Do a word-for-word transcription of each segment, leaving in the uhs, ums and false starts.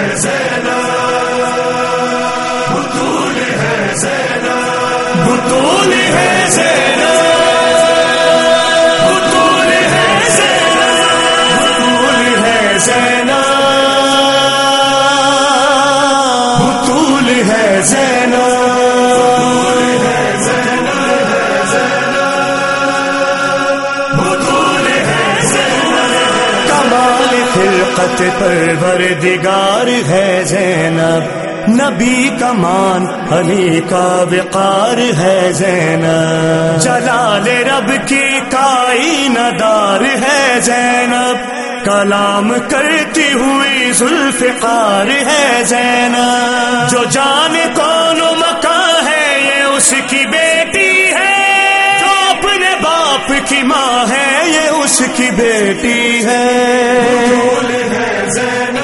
بطول ہے زینب، بطول ہے زینب، بطول ہے زینب، بطول ہے زینب، بطول ہے زینب، کمال خلقت پروردگار ہے زینب، نبی کا مان علی کا وقار ہے زینب، جلال رب کی کائنہ دار ہے زینب، کلام کرتی ہوئی ذوالفقار ہے زینب، جو جان کون و مکاں ہے یہ اس کی بیٹی ہے، جو اپنے باپ کی ماں ہے یہ اس کی بیٹی ہے، بطول ہے زینب،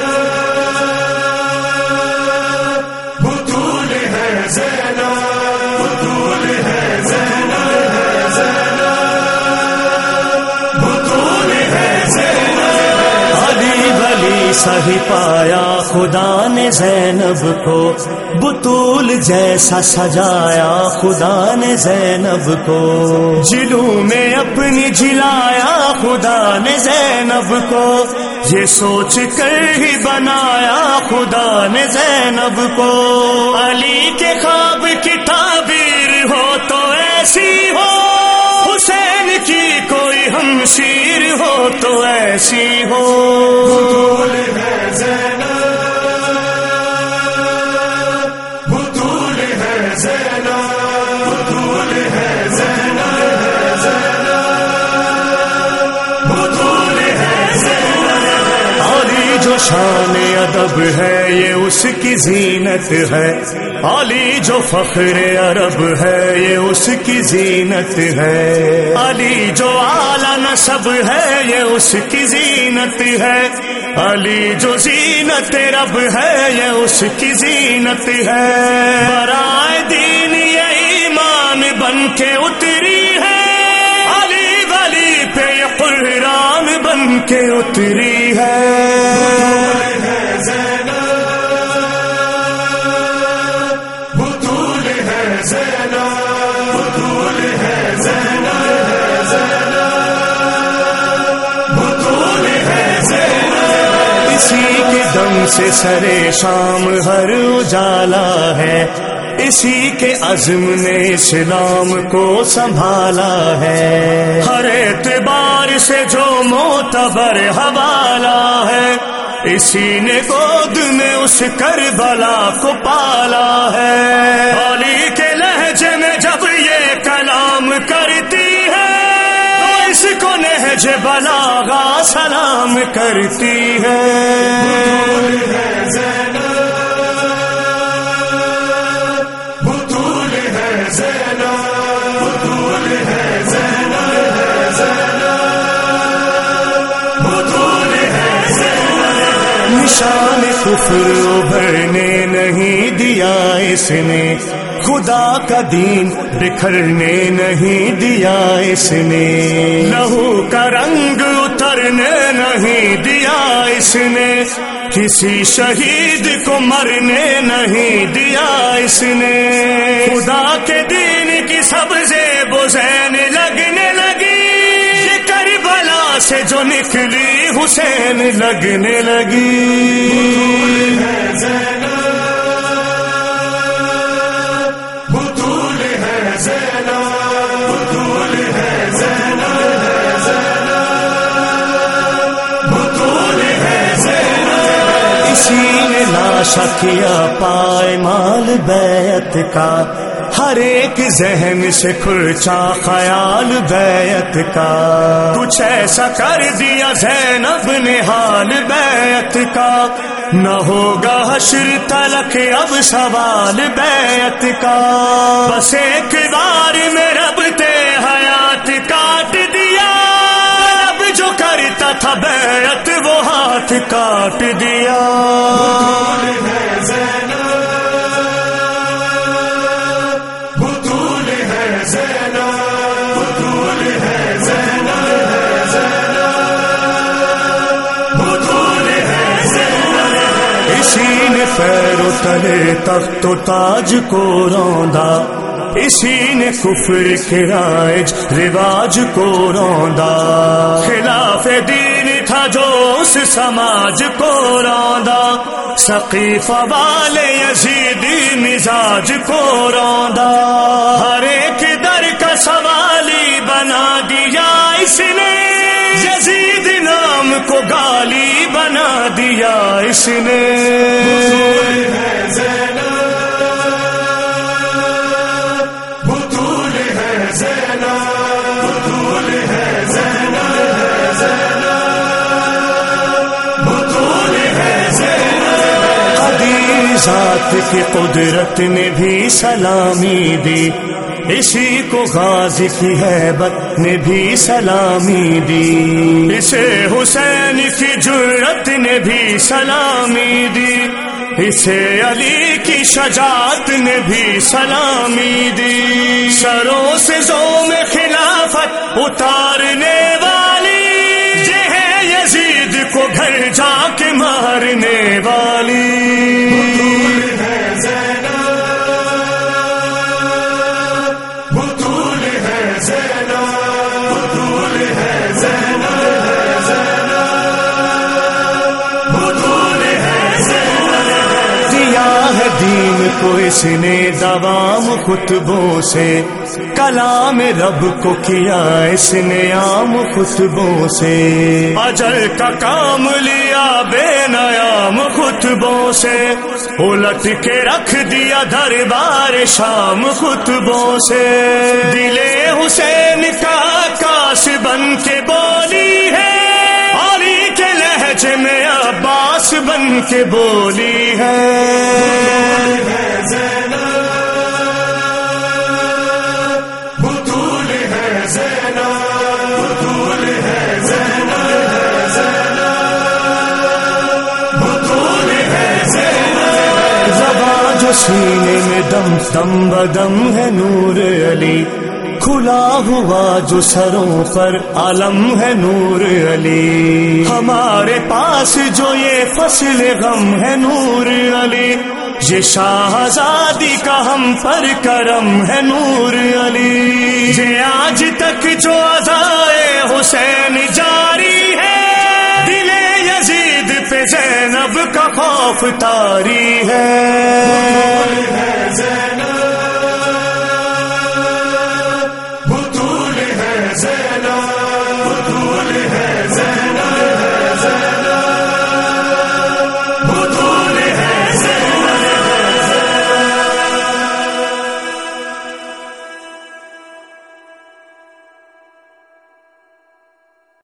سہی پایا خدا نے زینب کو، بطول جیسا سجایا خدا نے زینب کو، جلو میں اپنی جلایا خدا نے زینب کو، یہ سوچ کر ہی بنایا خدا نے زینب کو، علی کے خواب کی تعبیر ہو تو ایسی ہو، حسین کی کوئی ہمشیر ہو تو ایسی ہو، بطول ہے زینب، بطول ہے زینب، بطول ہے زینب، بطول ہے زینب، علی جو شان ادب ہے یہ اس کی زینت ہے، علی جو فخر عرب ہے یہ اس کی زینت ہے، علی جو اعلیٰ نسب ہے یہ اس کی زینت ہے، علی جو زینت رب ہے یہ اس کی زینت ہے، برائے دین یہ ایمان بن کے اتری ہے، علی ولی پہ یہ قرآن بن کے اتری ہے، دم سے سرے شام ہر اجالا ہے، اسی کے عزم نے اسلام کو سنبھالا ہے، ہر اعتبار سے جو معتبر حوالہ ہے، اسی نے گود میں اس کربلا کو پالا ہے، علی کے لہجے میں جب یہ کلام کرتی ہے تو اس کو نہج بلاغہ سلام کرتی ہے، بطول ہے زینب، بطول ہے زینب، بطول ہے زینب، بطول ہے زینب، نشان کفر ابھرنے نہیں دیا اس نے، خدا کا دین بکھرنے نہیں دیا اس نے، لہو کا رنگ اترنے نہیں دیا اس نے، کسی شہید کو مرنے نہیں دیا اس نے، خدا کے دین کی سبزے بزین لگنے لگی، یہ کربلا سے جو نکلی حسین لگنے لگی، بطول ہے زینب، بطول ہے زینب، بطول ہے زینب، اسی نے لاشا کیا پائمال بیعت کا، ہر ایک ذہن سے کھلچا خیال بیعت کا، کچھ ایسا کر دیا زینب نے حال بیعت کا، نہ ہوگا حشر تلک اب سوال بیعت کا، بس ایک بار میں رب تے حیات کاٹ دیا، اب جو کرتا تھا بیعت وہ ہاتھ کاٹ دیا، بطول ہے زینب، بطول ہے زینب، بطول ہے زینب، اسی نے پیر و تلے تخت و تاج کو روندا، اسی نے کفر کے رائج رواج کو روندا، خلاف دین تھا جو اس سماج کو روندا، سقیفہ والے یزیدی مزاج کو روندا، ہر ایک در کا سوالی بنا دیا اس نے، یزید نام کو گالی بنا دیا اس نے، ذات کی قدرت نے بھی سلامی دی، اسی کو غازی کی ہیبت نے بھی سلامی دی، اسے حسین کی جرت نے بھی سلامی دی، اسے علی کی شجاعت نے بھی سلامی دی، سروں سے زوم خلافت اتارنے والی، یہ ہے یزید کو گھر جا کے مارنے والی، دین کو اس نے دوام خطبوں سے، کلام رب کو کیا اس نے عام خطبوں سے، اجل کا کام لیا بے نیام خطبوں سے، الٹ کے رکھ دیا دربار شام خطبوں سے، دل حسین کا آکاش بن کے بولی ہے، علی کے لہجے میں عباس بن کے بولی ہے، سینے میں دم دم بدم ہے نور علی، کھلا ہوا جو سروں پر علم ہے نور علی، ہمارے پاس جو یہ فصل غم ہے نور علی، یہ شاہزادی کا ہم پر کرم ہے نور علی، یہ آج تک جو عزائے حسین جاری ہے، دل یزید پہ زینب کا خوف طاری ہے،